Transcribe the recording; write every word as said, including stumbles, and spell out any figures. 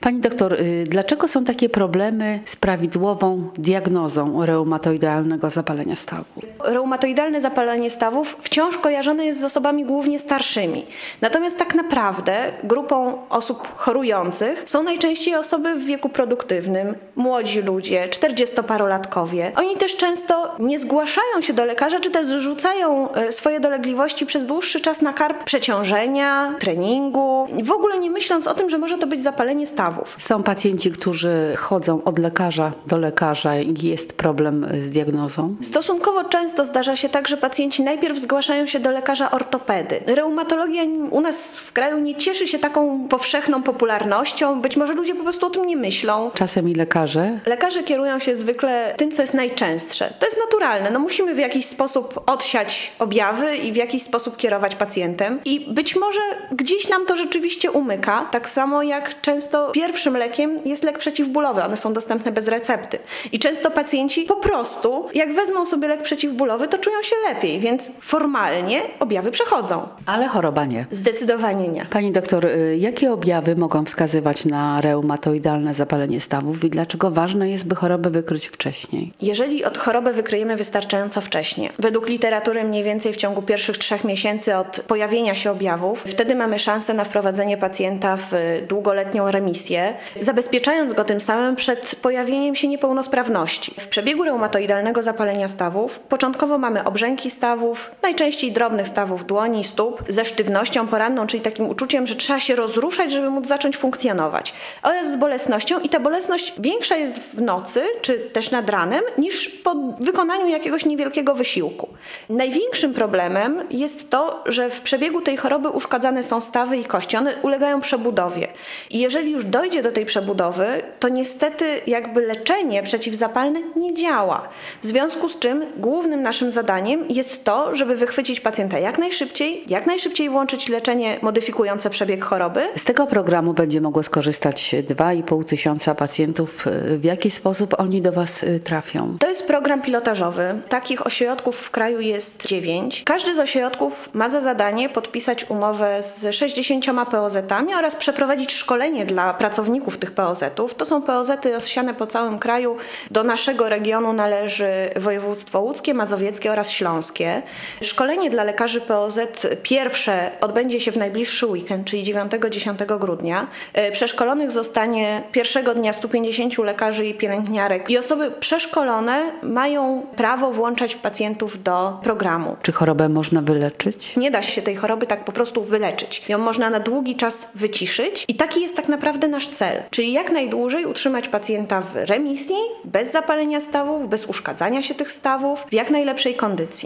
Pani doktor, y, dlaczego są takie problemy z prawidłową diagnozą reumatoidalnego zapalenia stawów? Reumatoidalne zapalenie stawów wciąż kojarzone jest z osobami głównie starszymi. Natomiast tak naprawdę grupą osób chorujących są najczęściej osoby w wieku produktywnym, młodzi ludzie, czterdziestoparolatkowie. Oni też często nie zgłaszają się do lekarza, czy też zrzucają swoje dolegliwości przez dłuższy czas na karb przeciążenia, treningu, w ogóle nie myśląc o tym, że może to być zapalenie stawów. Są pacjenci, którzy chodzą od lekarza do lekarza i jest problem z diagnozą? Stosunkowo często zdarza się tak, że pacjenci najpierw zgłaszają się do lekarza ortopedy. Reumatologia u nas w kraju nie cieszy się taką powszechną popularnością. Być może ludzie po prostu o tym nie myślą. Czasem i lekarze? Lekarze kierują się zwykle tym, co jest najczęstsze. To jest naturalne. No musimy w jakiś sposób odsiać objawy i w jakiś sposób kierować pacjentem. I być może gdzieś nam to rzeczywiście umyka. Tak samo jak często pierwszym lekiem jest lek przeciwbólowy. One są dostępne bez recepty. I często pacjenci po prostu, jak wezmą sobie lek przeciwbólowy, to czują się lepiej, więc formalnie objawy przechodzą. Ale choroba nie. Zdecydowanie nie. Pani doktor, y, jakie objawy mogą wskazywać na reumatoidalne zapalenie stawów i dlaczego ważne jest, by chorobę wykryć wcześniej? Jeżeli od choroby wykryjemy wystarczająco wcześnie, według literatury mniej więcej w ciągu pierwszych trzech miesięcy od pojawienia się objawów, wtedy mamy szansę na wprowadzenie pacjenta w długoletnią remisję, zabezpieczając go tym samym przed pojawieniem się niepełnosprawności. W przebiegu reumatoidalnego zapalenia stawów początkowo mamy obrzęki stawów, najczęściej drobnych stawów dłoni, stóp, ze sztywnością poranną, czyli takim uczuciem, że trzeba się rozruszać, żeby móc zacząć funkcjonować, oraz z bolesnością i ta bolesność większa jest w nocy, czy też nad ranem, niż po wykonaniu jakiegoś niewielkiego wysiłku. Największym problemem jest to, że w przebiegu tej choroby uszkadzane są stawy i kości, one ulegają przebudowie. I jeżeli już dojdzie do tej przebudowy, to niestety jakby leczenie przeciwzapalne nie działa. W związku z czym głównym naszym zadaniem jest to, żeby wychwycić pacjenta jak najszybciej, jak najszybciej włączyć leczenie modyfikujące przebieg choroby. Z tego programu będzie mogło skorzystać dwa i pół tysiąca pacjentów. W jaki sposób oni do Was trafią? To jest program pilotażowy. Takich ośrodków w kraju jest dziewięć. Każdy z ośrodków ma za zadanie podpisać umowę z sześćdziesięcioma P O Z-ami oraz przeprowadzić szkolenie dla pracowników tych P O Z-ów. To są P O Z-y rozsiane po całym kraju. Do naszego regionu należy województwo łódzkie, mazowieckie oraz śląskie. Szkolenie dla lekarzy P O Z pierwsze odbędzie się w najbliższy weekend, czyli dziewiątego do dziesiątego grudnia. Przeszkolonych zostanie pierwszego dnia stu pięćdziesięciu lekarzy i pielęgniarek i osoby przeszkolone mają prawo włączać pacjentów do programu. Czy chorobę można wyleczyć? Nie da się tej choroby tak po prostu wyleczyć. Ją można na długi czas wyciszyć i taki jest tak naprawdę nasz cel. Czyli jak najdłużej utrzymać pacjenta w remisji, bez zapalenia stawów, bez uszkadzania się tych stawów, w jak najlepszej kondycji.